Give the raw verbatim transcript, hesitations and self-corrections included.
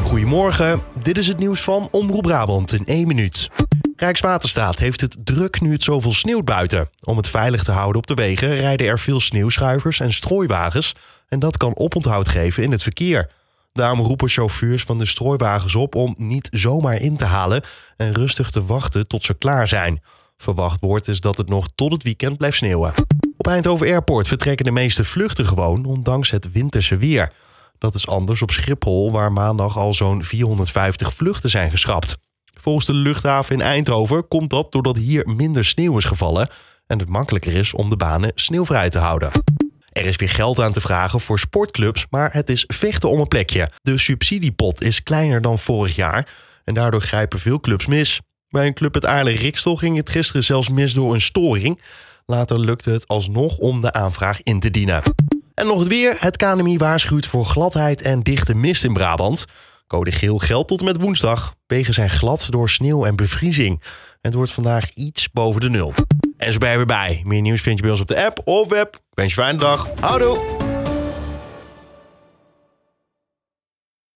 Goedemorgen, dit is het nieuws van Omroep Brabant in één minuut. Rijkswaterstaat heeft het druk nu het zoveel sneeuwt buiten. Om het veilig te houden op de wegen rijden er veel sneeuwschuivers en strooiwagens. En dat kan oponthoud geven in het verkeer. Daarom roepen chauffeurs van de strooiwagens op om niet zomaar in te halen en rustig te wachten tot ze klaar zijn. Verwacht wordt is dat het nog tot het weekend blijft sneeuwen. Op Eindhoven Airport vertrekken de meeste vluchten gewoon, ondanks het winterse weer. Dat is anders op Schiphol, waar maandag al zo'n vierhonderdvijftig vluchten zijn geschrapt. Volgens de luchthaven in Eindhoven komt dat doordat hier minder sneeuw is gevallen en het makkelijker is om de banen sneeuwvrij te houden. Er is weer geld aan te vragen voor sportclubs, maar het is vechten om een plekje. De subsidiepot is kleiner dan vorig jaar en daardoor grijpen veel clubs mis. Bij een club uit Aarle-Rikstel ging het gisteren zelfs mis door een storing. Later lukte het alsnog om de aanvraag in te dienen. En nog het weer. Het K N M I waarschuwt voor gladheid en dichte mist in Brabant. Code geel geldt tot en met woensdag. Wegen zijn glad door sneeuw en bevriezing. Het wordt vandaag iets boven de nul. En zo ben je weer bij. Meer nieuws vind je bij ons op de app of web. Ik wens je een fijne dag. Houdoe!